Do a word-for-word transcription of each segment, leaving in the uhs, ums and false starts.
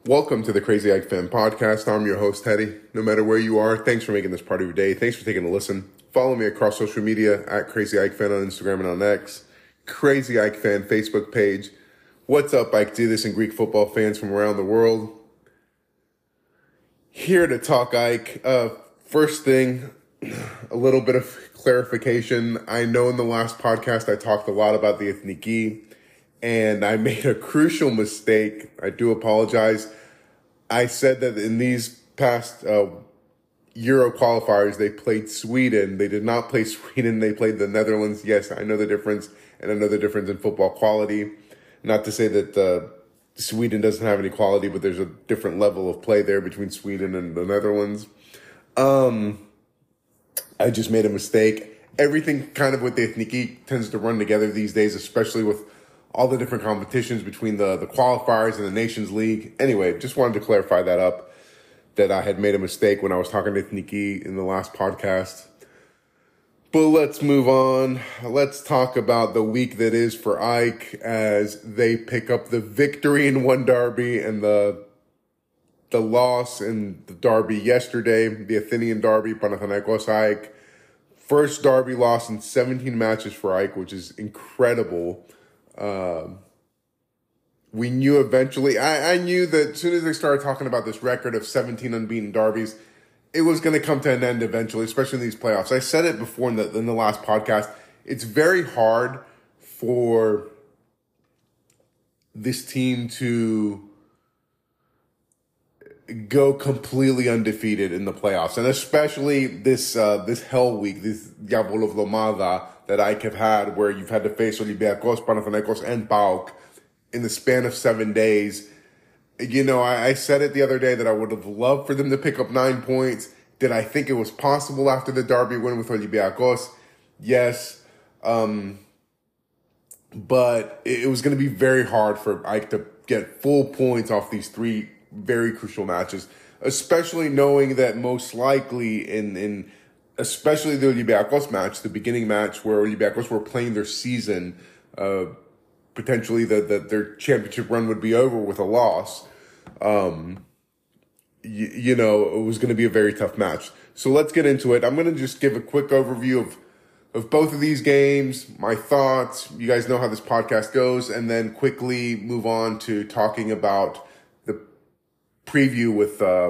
Welcome to the Crazy Ike Fan Podcast. I'm your host, Teddy. No matter where you are, thanks for making this part of your day. Thanks for taking a listen. Follow me across social media at Crazy Ike Fan on Instagram and on X. Crazy Ike Fan Facebook page. What's up, Ike? Do this in Greek football fans from around the world. Here to talk, Ike. Uh, first thing, a little bit of clarification. I know in the last podcast I talked a lot about the Ethniki, and I made a crucial mistake. I do apologize. I said that in these past uh, Euro qualifiers, they played Sweden. They did not play Sweden. They played the Netherlands. Yes, I know the difference, and I know the difference in football quality. Not to say that uh, Sweden doesn't have any quality, but there's a different level of play there between Sweden and the Netherlands. Um, I just made a mistake. Everything kind of with the Ethniki tends to run together these days, especially with all the different competitions between the, the qualifiers and the Nations League. Anyway, just wanted to clarify that up, that I had made a mistake when I was talking to Ethniki in the last podcast. But let's move on. Let's talk about the week that is for Ike as they pick up the victory in one derby and the the loss in the derby yesterday, the Athenian derby, Panathinaikos Ike. First derby loss in seventeen matches for Ike, which is incredible. Um, we knew eventually, I, I knew that as soon as they started talking about this record of seventeen unbeaten derbies, it was going to come to an end eventually, especially in these playoffs. I said it before in the, in the last podcast. It's very hard for this team to go completely undefeated in the playoffs, and especially this uh, this hell week, this Diavolo Vlomada that Ike have had, where you've had to face Olympiacos, Panathinaikos, and PAOK in the span of seven days. You know, I, I said it the other day that I would have loved for them to pick up nine points. Did I think it was possible after the derby win with Olympiacos? Yes. Um, but it, it was going to be very hard for Ike to get full points off these three very crucial matches, especially knowing that most likely in, in especially the Olympiacos match, the beginning match where Olympiacos were playing their season, uh, potentially the, the, their championship run would be over with a loss. Um, you, you know, it was going to be a very tough match. So let's get into it. I'm going to just give a quick overview of, of both of these games, my thoughts. You guys know how this podcast goes, and then quickly move on to talking about the preview with, uh,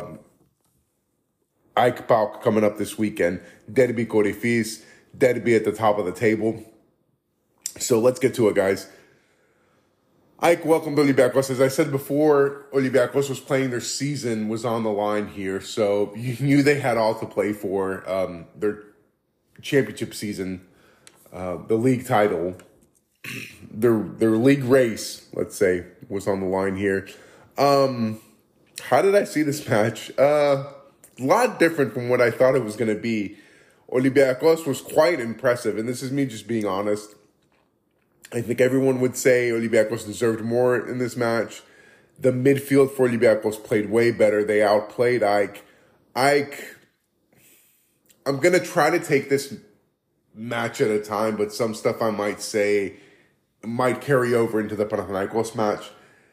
Ike PAOK coming up this weekend. Derby Korifis, Derby at the top of the table. So let's get to it, guys. Ike, welcome to Olympiacos. As I said before, Olympiacos was playing their season, was on the line here. So you knew they had all to play for. Um, their championship season, uh, the league title, their their league race, let's say, was on the line here. Um, how did I see this match? Uh... A lot different from what I thought it was going to be. Olympiacos was quite impressive, and this is me just being honest. I think everyone would say Olympiacos deserved more in this match. The midfield for Olympiacos played way better. They outplayed Ike. Ike, I'm going to try to take this match at a time, but some stuff I might say might carry over into the Panathinaikos match.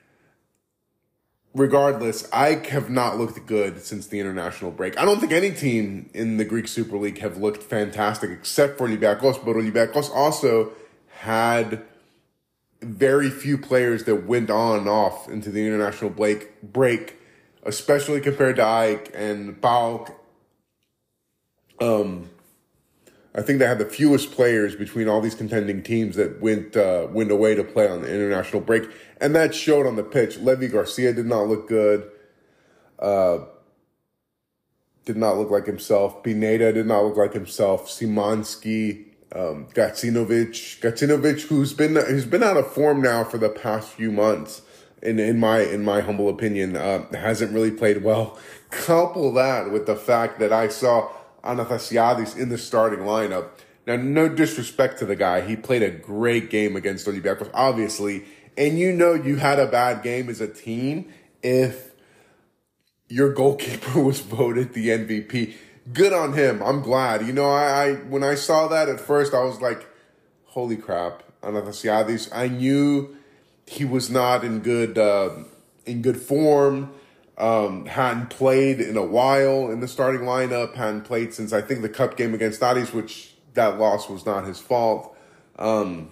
Regardless, Ike have not looked good since the international break. I don't think any team in the Greek Super League have looked fantastic except for Olympiacos, but Olympiacos also had very few players that went on and off into the international break, break especially compared to Ike and PAOK. Um, I think they had the fewest players between all these contending teams that went uh, went away to play on the international break, and that showed on the pitch. Levi Garcia did not look good. Uh, did not look like himself. Pineda did not look like himself. Simansky, um, Gacinovic, Gacinovic, who's been who's been out of form now for the past few months, in in my in my humble opinion, uh, hasn't really played well. Couple that with the fact that I saw Anastasiadis in the starting lineup. Now, no disrespect to the guy. He played a great game against Olympiacos, obviously. And you know you had a bad game as a team if your goalkeeper was voted the M V P. Good on him. I'm glad. You know, I, I when I saw that at first, I was like, holy crap. Anastasiadis. I knew he was not in good uh, in good form. Um, hadn't played in a while in the starting lineup, hadn't played since I think the cup game against Aris, which that loss was not his fault. Um,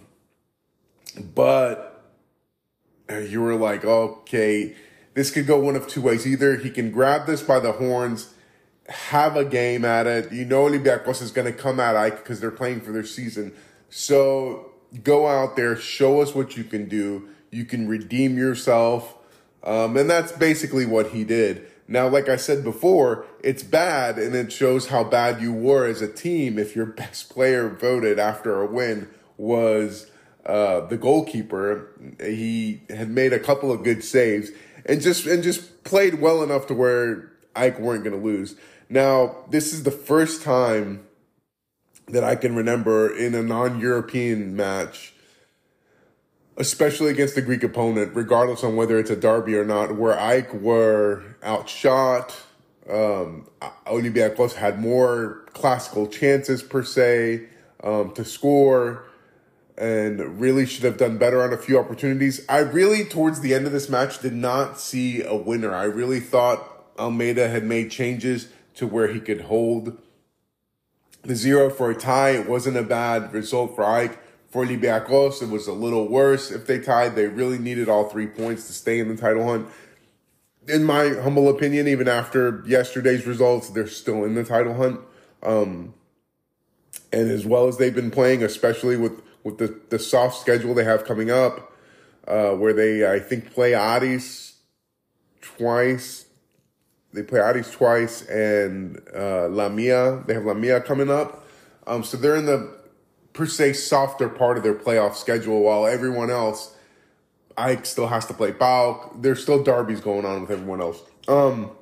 but you were like, okay, this could go one of two ways. Either he can grab this by the horns, have a game at it. You know Olympiacos is going to come at Ike because they're playing for their season. So go out there, show us what you can do. You can redeem yourself. Um, and that's basically what he did. Now, like I said before, it's bad, and it shows how bad you were as a team if your best player voted after a win was uh, the goalkeeper. He had made a couple of good saves and just and just played well enough to where Ike weren't going to lose. Now, this is the first time that I can remember in a non-European match, especially against the Greek opponent, regardless on whether it's a derby or not, where Ike were outshot. Um, Olympiacos had more classical chances, per se, um, to score, and really should have done better on a few opportunities. I really, towards the end of this match, did not see a winner. I really thought Almeida had made changes to where he could hold the zero for a tie. It wasn't a bad result for Ike. For Olympiacos, it was a little worse. If they tied, they really needed all three points to stay in the title hunt. In my humble opinion, even after yesterday's results, they're still in the title hunt. Um, and as well as they've been playing, especially with, with the, the soft schedule they have coming up, uh, where they, I think, play Aris twice. They play Aris twice and uh, Lamia. They have Lamia coming up. Um, so they're in the per se softer part of their playoff schedule, while everyone else, Ike still has to play Pauk. There's still derbies going on with everyone else. Um,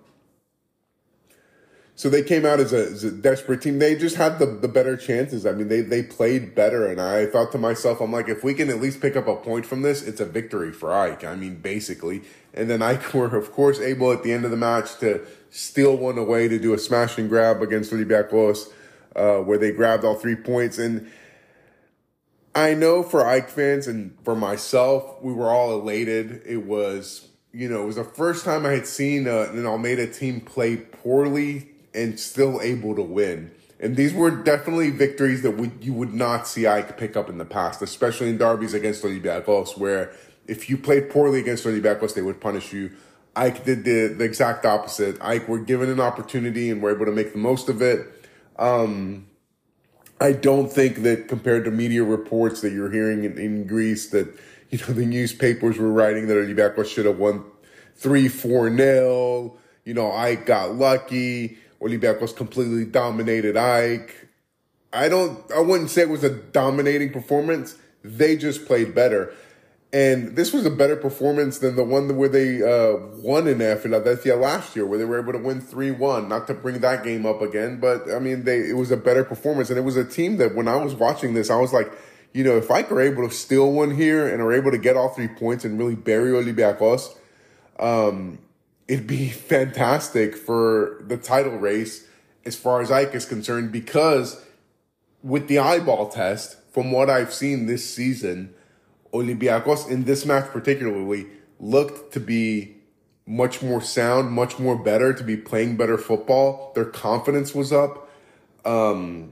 so they came out as a, as a desperate team. They just had the, the better chances. I mean, they, they played better, and I thought to myself, I'm like, if we can at least pick up a point from this, it's a victory for Ike. I mean, basically. And then Ike were, of course, able at the end of the match to steal one away to do a smash and grab against Olympiacos, uh, where they grabbed all three points. And I know for Ike fans and for myself, we were all elated. It was, you know, it was the first time I had seen a, an Almeida team play poorly and still able to win. And these were definitely victories that we, you would not see Ike pick up in the past, especially in derbies against Olympiacos, where if you played poorly against Olympiacos, they would punish you. Ike did the, the exact opposite. Ike were given an opportunity and were able to make the most of it. Um... I don't think that compared to media reports that you're hearing in, in Greece that, you know, the newspapers were writing that Olympiacos should have won three four nil. You know, Ike got lucky. Olympiacos completely dominated Ike. I don't, I wouldn't say it was a dominating performance. They just played better. And this was a better performance than the one where they uh, won in Philadelphia last year, where they were able to win three one. Not to bring that game up again, but, I mean, they it was a better performance. And it was a team that when I was watching this, I was like, you know, if Ike are able to steal one here and are able to get all three points and really bury Olympiacos, um, it'd be fantastic for the title race as far as Ike is concerned, because with the eyeball test, from what I've seen this season, Olympiacos, in this match particularly, looked to be much more sound, much more better, to be playing better football. Their confidence was up. Um,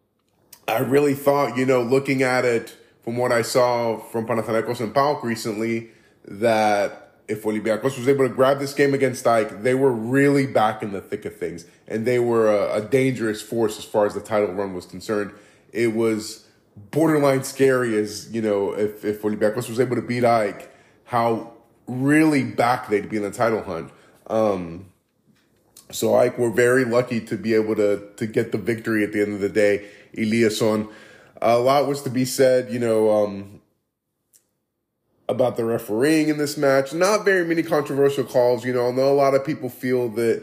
I really thought, you know, looking at it from what I saw from Panathinaikos and Pauk recently, that if Olympiacos was able to grab this game against Ike, they were really back in the thick of things. And they were a, a dangerous force as far as the title run was concerned. It was borderline scary as, you know, if, if Olympiacos was able to beat Ike, how really back they'd be in the title hunt. Um, so Ike were very lucky to be able to to get the victory at the end of the day. Eliasson, a lot was to be said, you know, um, about the refereeing in this match. Not very many controversial calls, you know. I know a lot of people feel that,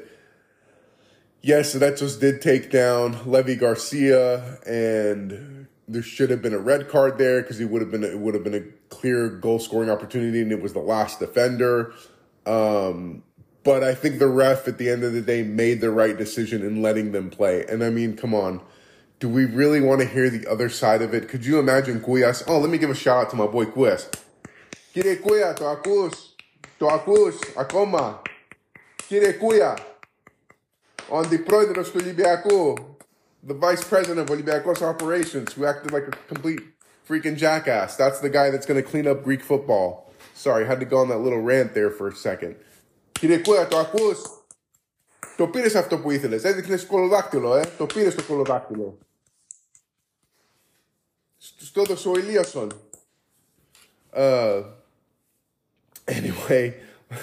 yes, Serechos did take down Levy Garcia, and there should have been a red card there because it would have been it would have been a clear goal scoring opportunity, and it was the last defender. Um, but I think the ref at the end of the day made the right decision in letting them play. And I mean, come on, do we really want to hear the other side of it? Could you imagine Cuyas? Oh, let me give a shout out to my boy Cuyas. Kire Cuyas, to acus, to acus, akoma. Κύριε Κούια, ο αντιπρόεδρος του Ολυμπιακού, the vice president of Olympiacos operations, who acted like a complete freaking jackass. That's the guy that's going to clean up Greek football. Sorry, I had to go on that little rant there for a second. Κύριε Κούια, το ακούς? Το πήρες αυτό που ήθελες. Έδειχνες κολοδάκτυλο, ε. Το πήρες το κολοδάκτυλο. Στο έδωσε ο Ηλίασον. Uh, anyway,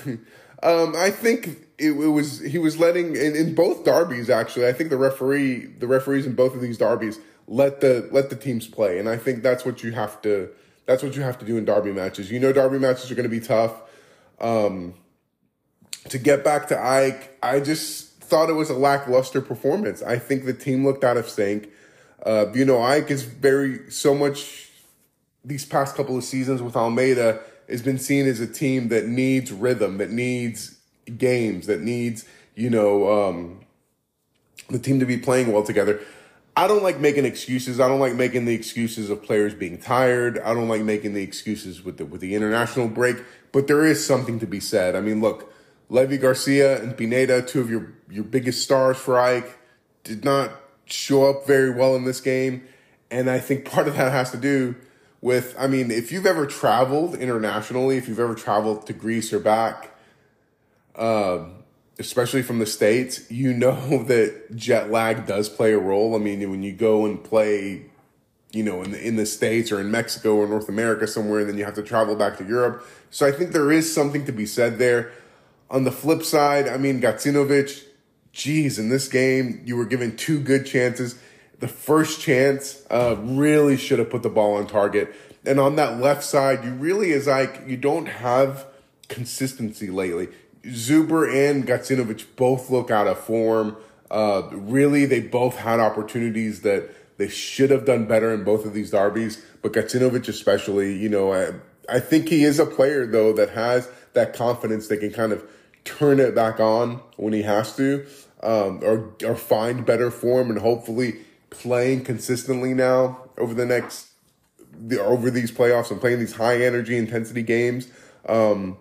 um, I think it, it was he was letting in, in both derbies. Actually, I think the referee, the referees in both of these derbies, let the let the teams play, and I think that's what you have to that's what you have to do in derby matches. You know, derby matches are going to be tough. Um, to get back to Ike, I just thought it was a lackluster performance. I think the team looked out of sync. Uh, you know, Ike is very so much. These past couple of seasons with Almeida has been seen as a team that needs rhythm, that needs games, that needs, you know, um, the team to be playing well together. I don't like making excuses. I don't like making the excuses of players being tired. I don't like making the excuses with the, with the international break, but there is something to be said. I mean, look, Levy Garcia and Pineda, two of your, your biggest stars for Ike, did not show up very well in this game. And I think part of that has to do with, I mean, if you've ever traveled internationally, if you've ever traveled to Greece or back, uh, especially from the States, you know that jet lag does play a role. I mean, when you go and play, you know, in the, in the States or in Mexico or North America somewhere, and then you have to travel back to Europe. So I think there is something to be said there. On the flip side, I mean, Gacinovic, geez, in this game, you were given two good chances. The first chance uh, really should have put the ball on target. And on that left side, you really is like, you don't have consistency lately. Zuber and Gacinovic both look out of form. Uh, really, they both had opportunities that they should have done better in both of these derbies. But Gacinovic especially, you know, I, I think he is a player, though, that has that confidence that can kind of turn it back on when he has to, um, or, or find better form and hopefully playing consistently now over the next, the, over these playoffs and playing these high energy intensity games. Um,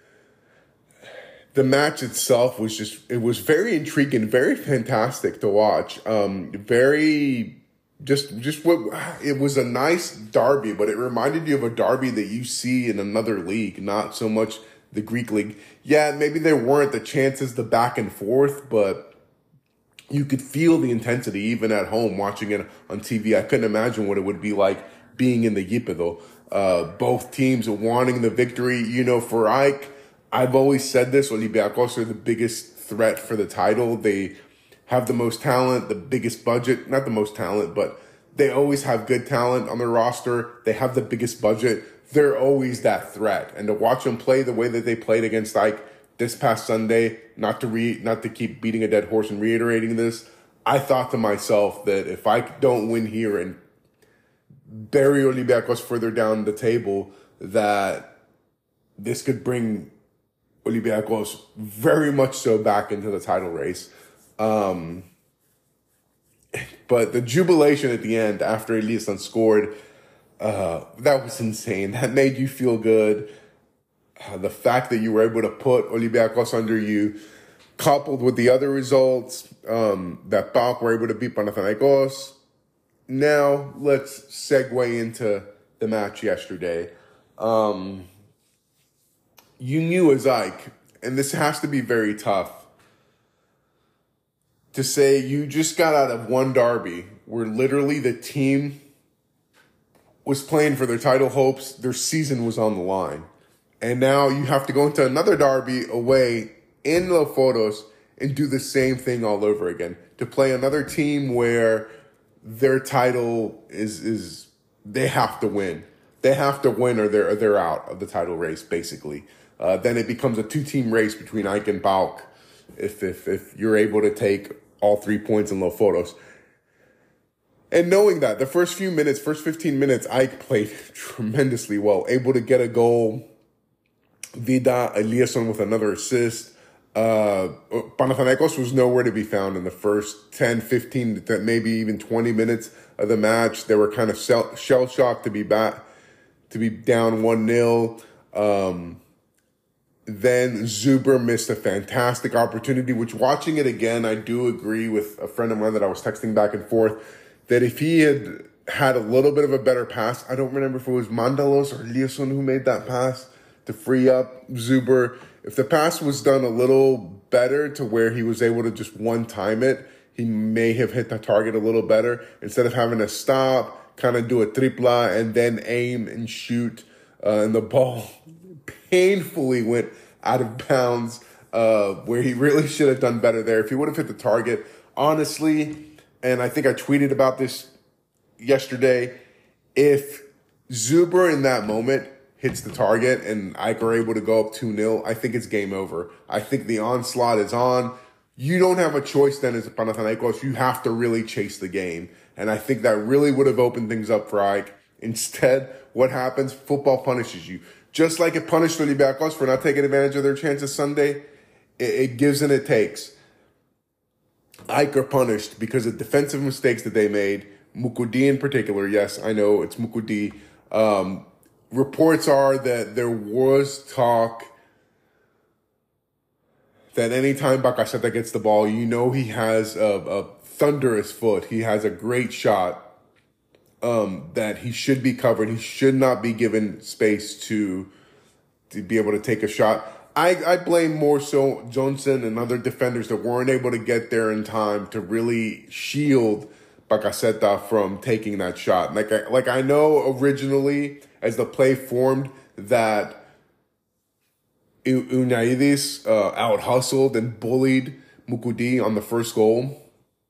the match itself was just, it was very intriguing, very fantastic to watch. Um, very, just, just what, it was a nice derby, but it reminded you of a derby that you see in another league, not so much the Greek league. Yeah, maybe there weren't the chances, the back and forth, but you could feel the intensity even at home watching it on T V. I couldn't imagine what it would be like being in the Yipido. Uh, both teams wanting the victory. You know, for Ike, I've always said this, Olympiacos are the biggest threat for the title. They have the most talent, the biggest budget. Not the most talent, but they always have good talent on their roster. They have the biggest budget. They're always that threat. And to watch them play the way that they played against Ike this past Sunday, not to re, not to keep beating a dead horse and reiterating this, I thought to myself that if I don't win here and bury Olympiacos further down the table, that this could bring Olympiacos very much so back into the title race. Um, but the jubilation at the end after Eliasson scored, uh, that was insane. That made you feel good. Uh, the fact that you were able to put Olympiacos under you, coupled with the other results, um, that P A O K were able to beat Panathinaikos. Now, let's segue into the match yesterday. Um, you knew as Ike, and this has to be very tough, to say you just got out of one derby where literally the team was playing for their title hopes, their season was on the line. And now you have to go into another derby away in Leoforos and do the same thing all over again. To play another team where their title is, is they have to win. They have to win or they're, or they're out of the title race, basically. Uh, then it becomes a two-team race between Ike and P A O K if, if, if you're able to take all three points in Leoforos. And knowing that, the first few minutes, first fifteen minutes, Ike played tremendously well, able to get a goal. Vida, Eliasson with another assist. Uh, Panathinaikos was nowhere to be found in the first ten, fifteen, maybe even twenty minutes of the match. They were kind of shell-shocked to be back, to be down one nil. Um, Then Zuber missed a fantastic opportunity, which watching it again, I do agree with a friend of mine that I was texting back and forth, that if he had had a little bit of a better pass, I don't remember if it was Mandalos or Liason who made that pass to free up Zuber. If the pass was done a little better to where he was able to just one-time it, he may have hit the target a little better. Instead of having to stop, kind of do a tripla, and then aim and shoot, uh, and the ball painfully went out of bounds, uh, where he really should have done better there. If he would have hit the target, honestly, and I think I tweeted about this yesterday, if Zuber in that moment hits the target and Ike are able to go up two nil, I think it's game over. I think the onslaught is on. You don't have a choice then as a Panathinaikos. You have to really chase the game. And I think that really would have opened things up for Ike. Instead, what happens? Football punishes you. Just like it punished Olympiacos for not taking advantage of their chances Sunday, it, it gives and it takes. Ike are punished because of defensive mistakes that they made. Mukudi in particular, yes, I know it's Mukudi. Um, reports are that there was talk that anytime Bakaseta gets the ball, you know he has a, a thunderous foot. He has a great shot. Um, that he should be covered. He should not be given space to to be able to take a shot. I, I blame more so Johnson and other defenders that weren't able to get there in time to really shield Bakaseta from taking that shot. Like I, like I know originally as the play formed that Uniaidis uh, out-hustled and bullied Mukudi on the first goal.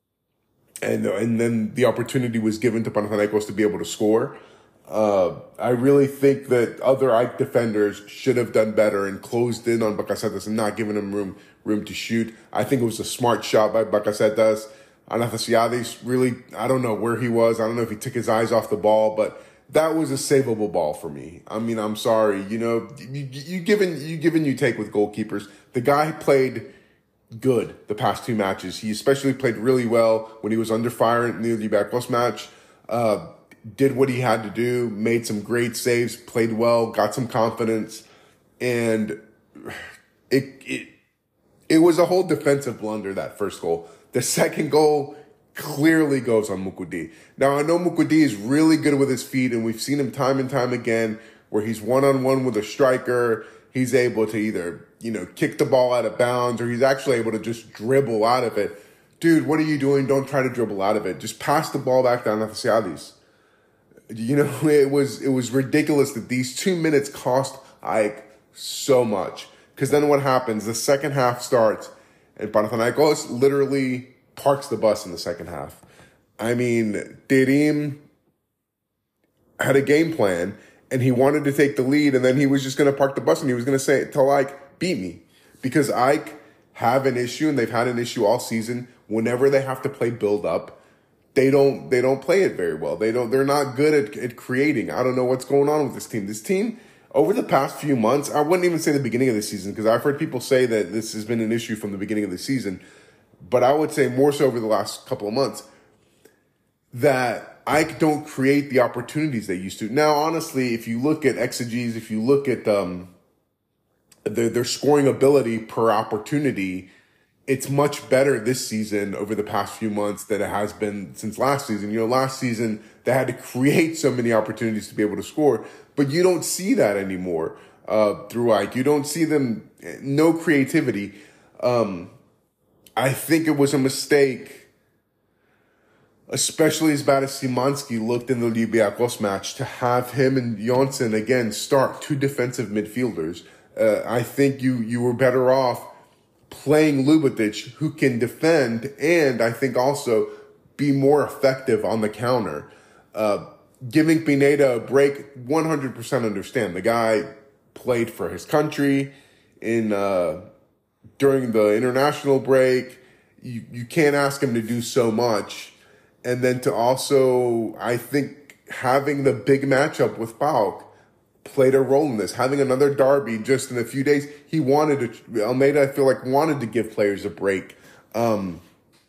And and then the opportunity was given to Panathinaikos to be able to score. Uh, I really think that other Ike defenders should have done better and closed in on Bakasetas and not given him room room to shoot. I think it was a smart shot by Bakasetas. Anastasiadis, really, I don't know where he was. I don't know if he took his eyes off the ball, but that was a savable ball for me. I mean, I'm sorry. You know, you, you give and you give and you take with goalkeepers. The guy played good the past two matches. He especially played really well when he was under fire in the Olympiacos match. Uh, did what he had to do, made some great saves, played well, got some confidence, and it it it was a whole defensive blunder, that first goal. The second goal clearly goes on Mukudi. Now, I know Mukudi is really good with his feet, and we've seen him time and time again where he's one-on-one with a striker. He's able to either, you know, kick the ball out of bounds, or he's actually able to just dribble out of it. Dude, what are you doing? Don't try to dribble out of it. Just pass the ball back down to Anastasiadis. You know, it was it was ridiculous that these two minutes cost Ike so much. Because then what happens? The second half starts, and Panathinaikos literally parks the bus in the second half. I mean, Terim had a game plan, and he wanted to take the lead, and then he was just going to park the bus, and he was going to say, tell Ike, beat me. Because Ike have an issue, and they've had an issue all season. Whenever they have to play build-up, they don't they don't play it very well. They don't, they're not good at, at creating. I don't know what's going on with this team. This team, over the past few months, I wouldn't even say the beginning of the season, because I've heard people say that this has been an issue from the beginning of the season, but I would say more so over the last couple of months, that Ike don't create the opportunities they used to. Now, honestly, if you look at exeges, if you look at um, their, their scoring ability per opportunity, it's much better this season over the past few months than it has been since last season. You know, last season, they had to create so many opportunities to be able to score, but you don't see that anymore uh, through Ike. You don't see them, no creativity. Um, I think it was a mistake, especially as bad as Szymanski looked in the Olympiacos match, to have him and Johnson again start two defensive midfielders. Uh, I think you you were better off playing Lubatic, who can defend, and I think also be more effective on the counter. Uh, giving Pineda a break, one hundred percent understand. The guy played for his country in uh, during the international break. You, you can't ask him to do so much. And then to also, I think, having the big matchup with Pauk played a role in this. Having another derby just in a few days, he wanted to, Almeida, I feel like, wanted to give players a break. Um,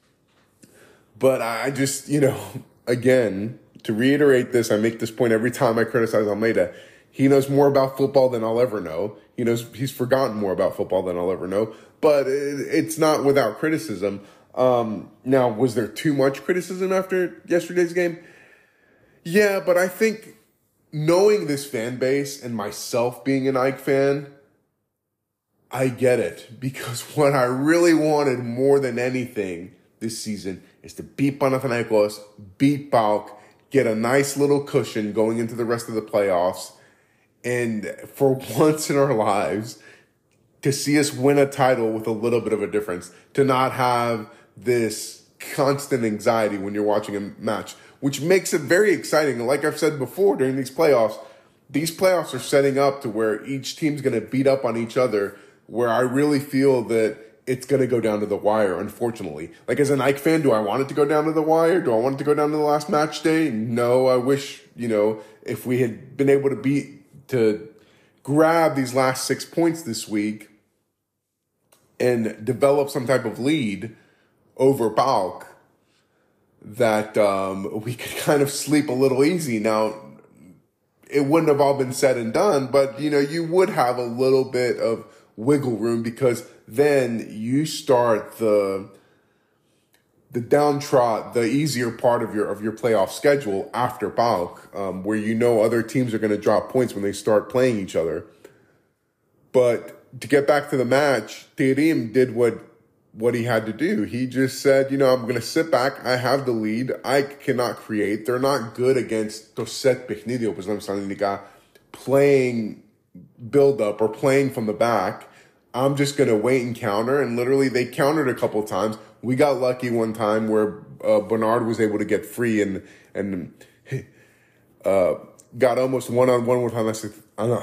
but I just, you know, again, to reiterate this, I make this point every time I criticize Almeida. He knows more about football than I'll ever know. He knows he's forgotten more about football than I'll ever know. But it, it's not without criticism. Um, now, was there too much criticism after yesterday's game? Yeah, but I think knowing this fan base and myself being an Ike fan, I get it. Because what I really wanted more than anything this season is to beat Panathinaikos, beat PAOK, get a nice little cushion going into the rest of the playoffs, and for once in our lives, to see us win a title with a little bit of a difference, to not have this constant anxiety when you're watching a match, which makes it very exciting. Like I've said before, during these playoffs, these playoffs are setting up to where each team's going to beat up on each other, where I really feel that it's going to go down to the wire, unfortunately. Like, as an Ike fan, do I want it to go down to the wire? Do I want it to go down to the last match day? No, I wish, you know, if we had been able to beat, to grab these last six points this week and develop some type of lead over PAOK, that um, we could kind of sleep a little easy. Now, it wouldn't have all been said and done, but, you know, you would have a little bit of wiggle room, because then you start the the downtrot, the easier part of your of your playoff schedule after PAOK, um, where you know other teams are going to drop points when they start playing each other. But to get back to the match, Terim did what what he had to do. He just said, you know, I'm going to sit back. I have the lead. I cannot create. They're not good against Toset Pechnidio, playing build up or playing from the back. I'm just going to wait and counter. And literally they countered a couple times. We got lucky one time where uh, Bernard was able to get free and and uh, got almost one-on-one with Hanas. Uh,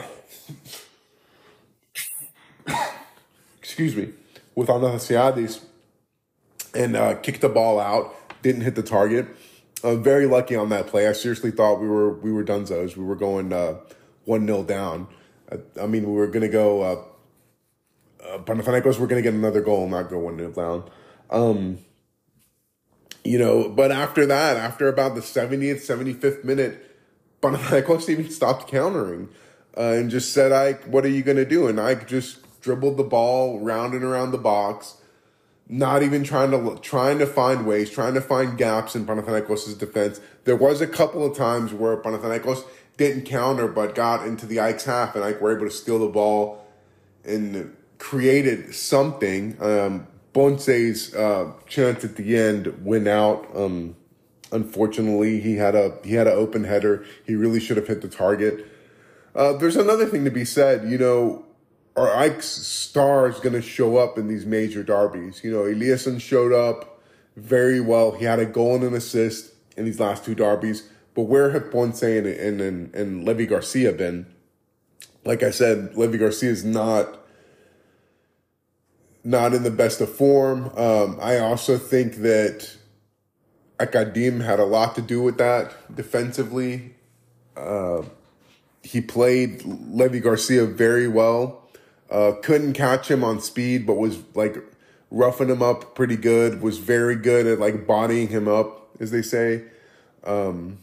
excuse me. With Anastasiadis, and uh, kicked the ball out, didn't hit the target. Uh, very lucky on that play. I seriously thought we were we were dunzos. We were going uh, one nil down. I, I mean, we were going to go, uh, uh, Panathinaikos were going to get another goal, not go one nil down. Um, you know, but after that, after about the seventieth, seventy-fifth minute, Panathinaikos even stopped countering uh, and just said, Ike, what are you going to do? And Ike just dribbled the ball round and around the box, not even trying to trying to find ways, trying to find gaps in Panathinaikos' defense. There was a couple of times where Panathinaikos didn't counter but got into the Ike's half, and Ike were able to steal the ball and created something. Um, Ponce's uh, chance at the end went out. Um, unfortunately, he had a he had an open header. He really should have hit the target. Uh, there's another thing to be said, you know. Are Ike's stars going to show up in these major derbies? You know, Eliasson showed up very well. He had a goal and an assist in these last two derbies. But where have Ponce and, and, and, and Levy Garcia been? Like I said, Levy Garcia is not, not in the best of form. Um, I also think that Akadim had a lot to do with that defensively. Uh, he played Levy Garcia very well. Uh, couldn't catch him on speed, but was like roughing him up pretty good. Was very good at like bodying him up, as they say. Um,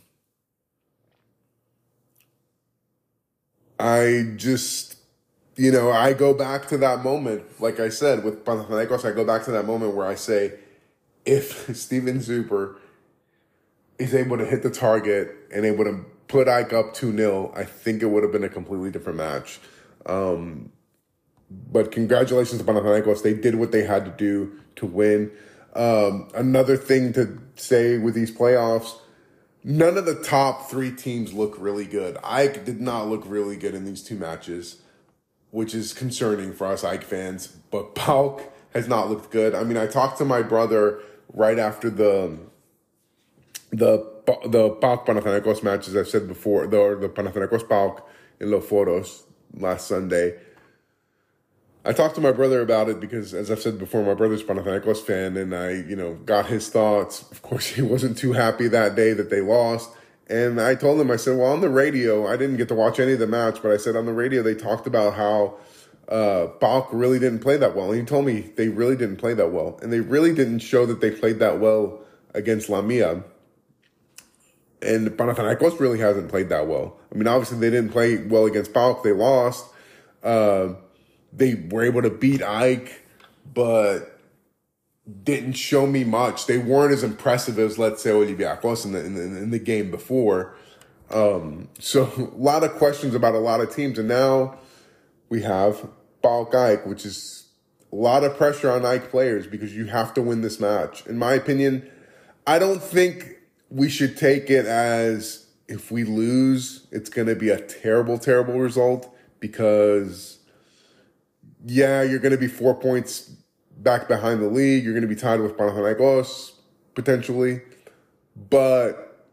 I just, you know, I go back to that moment. Like I said, with Panathinaikos, I go back to that moment where I say, if Steven Zuber is able to hit the target and able to put Ike up two nil, I think it would have been a completely different match. Um, But congratulations to Panathinaikos. They did what they had to do to win. Um, another thing to say with these playoffs, none of the top three teams look really good. Ike did not look really good in these two matches, which is concerning for us Ike fans. But PAOK has not looked good. I mean, I talked to my brother right after the the the PAOK Panathinaikos match, as I've said before, the, the Panathinaikos PAOK in Los Foros last Sunday. I talked to my brother about it because, as I've said before, my brother's a Panathinaikos fan, and I, you know, got his thoughts. Of course, he wasn't too happy that day that they lost. And I told him, I said, well, on the radio, I didn't get to watch any of the match, but I said on the radio they talked about how uh, PAOK really didn't play that well. And he told me they really didn't play that well. And they really didn't show that they played that well against Lamia. And Panathinaikos really hasn't played that well. I mean, obviously they didn't play well against PAOK. They lost. Uh, they were able to beat Ike, but didn't show me much. They weren't as impressive as, let's say, Olympiacos in the, in the, in the game before. Um, so a lot of questions about a lot of teams. And now we have PAOK Ike, which is a lot of pressure on Ike players because you have to win this match. In my opinion, I don't think we should take it as if we lose, it's going to be a terrible, terrible result because, yeah, you're going to be four points back behind the league. You're going to be tied with Panathinaikos, potentially. But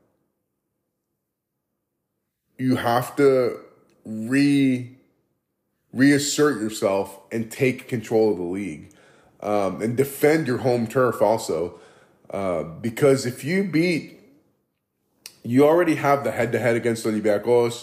you have to re reassert yourself and take control of the league um, and defend your home turf also. Uh, because if you beat, you already have the head-to-head against Olympiacos.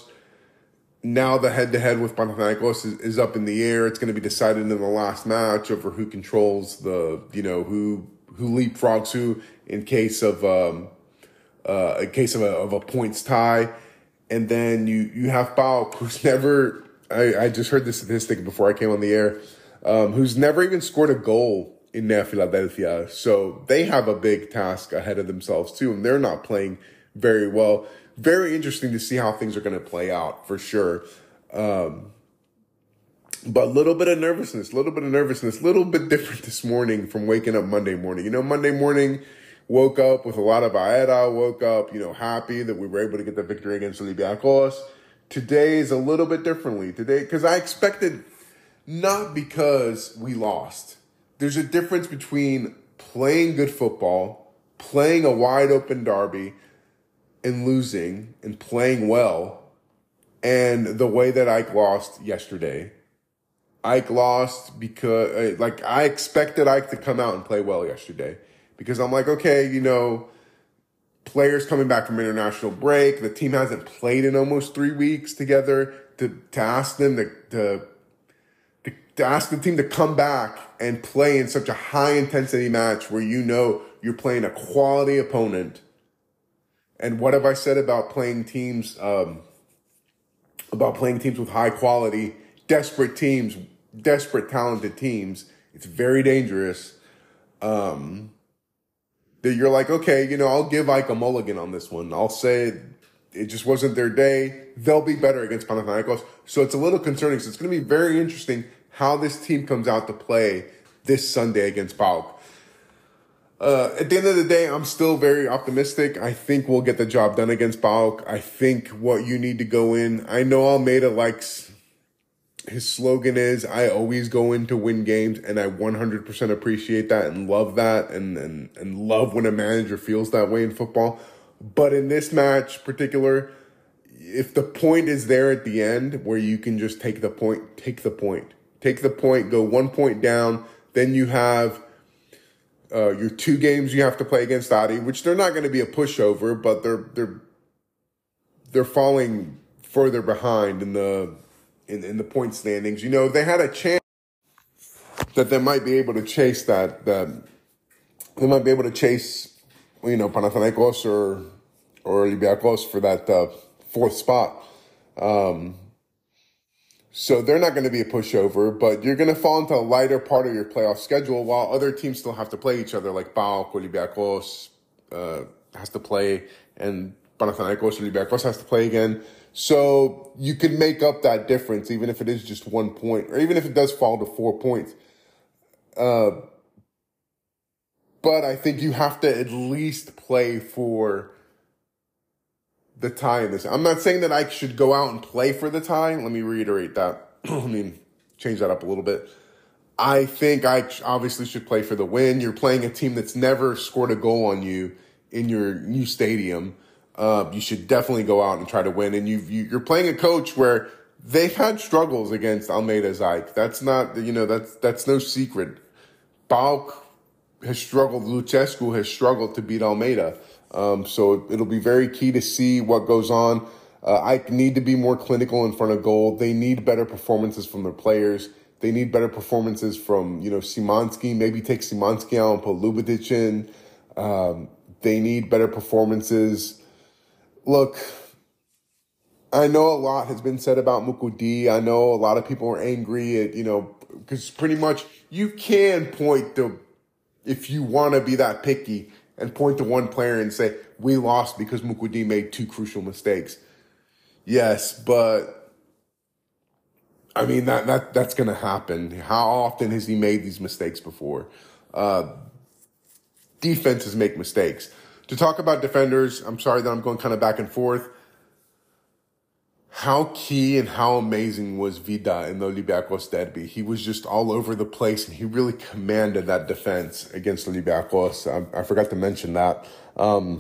Now the head-to-head with Panathinaikos is, is up in the air. It's going to be decided in the last match over who controls the, you know, who who leapfrogs who in case of um, uh, in case of a, of a points tie. And then you you have PAOK, who's never. I, I just heard this statistic before I came on the air. Um, who's never even scored a goal in Nea Philadelphia. So they have a big task ahead of themselves too, and they're not playing very well. Very interesting to see how things are going to play out for sure. Um, but a little bit of nervousness, a little bit of nervousness, a little bit different this morning from waking up Monday morning. You know, Monday morning, woke up with a lot of aera, woke up, you know, happy that we were able to get the victory against Olympiacos. Today is a little bit differently. Today, because I expected, not because we lost. There's a difference between playing good football, playing a wide open derby, and losing and playing well, and the way that Ike lost yesterday. Ike lost because, like, I expected Ike to come out and play well yesterday because I'm like, okay, you know, players coming back from international break, the team hasn't played in almost three weeks together. To to ask them to to to, to ask the team to come back and play in such a high intensity match where you know you're playing a quality opponent. And what have I said about playing teams, um, about playing teams with high quality, desperate teams, desperate, talented teams? It's very dangerous. Um, that you're like, okay, you know, I'll give Ike a mulligan on this one. I'll say it just wasn't their day. They'll be better against Panathinaikos. So it's a little concerning. So it's going to be very interesting how this team comes out to play this Sunday against PAOK. Uh, at the end of the day, I'm still very optimistic. I think we'll get the job done against PAOK. I think what you need to go in, I know Almeida likes, his slogan is, I always go in to win games, and I one hundred percent appreciate that and love that and, and, and love when a manager feels that way in football. But in this match particular, if the point is there at the end where you can just take the point, take the point. Take the point, go one point down, then you have Uh, your two games you have to play against Adi, which they're not going to be a pushover, but they're they're they're falling further behind in the in, in the point standings. You know, they had a chance that they might be able to chase that that they might be able to chase, you know, Panathinaikos or or Olympiacos for that uh, fourth spot. Um, So they're not going to be a pushover, but you're going to fall into a lighter part of your playoff schedule while other teams still have to play each other, like PAOK, Olympiacos uh, has to play, and Panathinaikos, Olympiacos has to play again. So you can make up that difference, even if it is just one point, or even if it does fall to four points. Uh, but I think you have to at least play for the tie in this. I'm not saying that I should go out and play for the tie. Let me reiterate that. Let me change that up a little bit. I think I obviously should play for the win. You're playing a team that's never scored a goal on you in your new stadium. Uh, you should definitely go out and try to win. And you've, you, you're playing a coach where they've had struggles against Almeida's Ike. That's not, you know, that's that's no secret. PAOK has struggled. Lucescu has struggled to beat Almeida. Um, so it'll be very key to see what goes on. Uh, I need to be more clinical in front of goal. They need better performances from their players. They need better performances from, you know, Szymanski. Maybe take Szymanski out and put Lubicic in. Um, they need better performances look, I know a lot has been said about Mukudi. I know a lot of people are angry at, you know, because pretty much you can point to, if you want to be that picky, and point to one player and say, we lost because Mukudi made two crucial mistakes. Yes, but I mean, that, that that's going to happen. How often has he made these mistakes before? Uh, defenses make mistakes. To talk about defenders, I'm sorry that I'm going kind of back and forth. How key and how amazing was Vida in the Olympiacos derby? He was just all over the place, and he really commanded that defense against Olympiacos. I, I forgot to mention that. Um,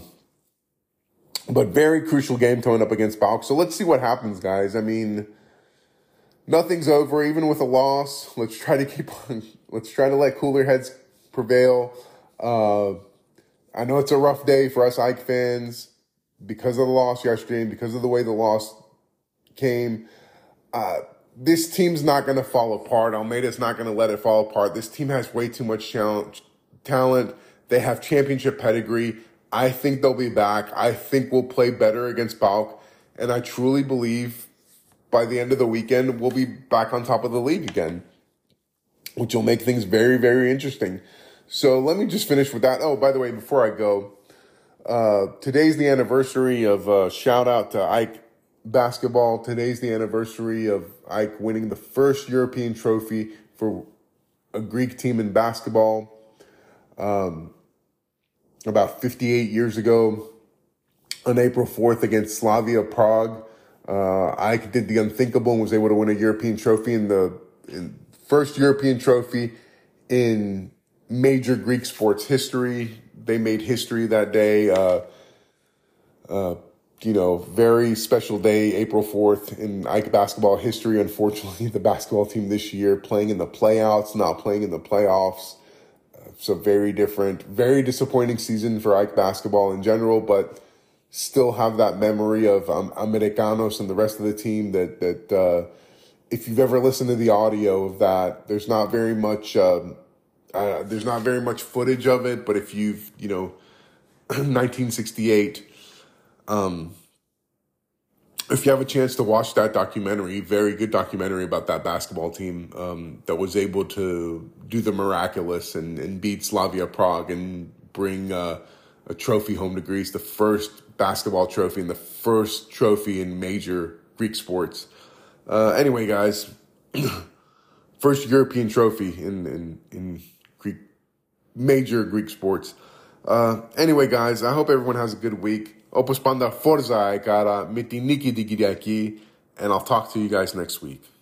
but very crucial game coming up against PAOK. So let's see what happens, guys. I mean, nothing's over, even with a loss. Let's try to keep on. Let's try to let cooler heads prevail. Uh, I know it's a rough day for us Ike fans because of the loss yesterday and because of the way the loss came. Uh, this team's not going to fall apart. Almeida's not going to let it fall apart. This team has way too much talent. They have championship pedigree. I think they'll be back. I think we'll play better against PAOK. And I truly believe by the end of the weekend, we'll be back on top of the league again, which will make things very, very interesting. So let me just finish with that. Oh, by the way, before I go, uh, today's the anniversary of uh, shout out to Ike basketball. Today's the anniversary of Ike winning the first European trophy for a Greek team in basketball. Um, about fifty-eight years ago, on April fourth against Slavia Prague, uh, Ike did the unthinkable and was able to win a European trophy in the in first European trophy in major Greek sports history. They made history that day. Uh, uh, You know, very special day, April fourth in Ike basketball history. Unfortunately, the basketball team this year playing in the playouts, not playing in the playoffs. Uh, so very different, very disappointing season for Ike basketball in general, but still have that memory of um, Americanos and the rest of the team that, that uh, if you've ever listened to the audio of that, there's not very much, um, uh, there's not very much footage of it, but if you've, you know, nineteen sixty-eight, Um, if you have a chance to watch that documentary, very good documentary about that basketball team um, that was able to do the miraculous and, and beat Slavia Prague and bring uh, a trophy home to Greece, the first basketball trophy and the first trophy in major Greek sports. Uh, anyway, guys, first European trophy in, in, in Greek, major Greek sports. Uh, anyway, guys, I hope everyone has a good week. Όπως πάντα, Forza Aikara, με τη νίκη την Κυριακή, and I'll talk to you guys next week.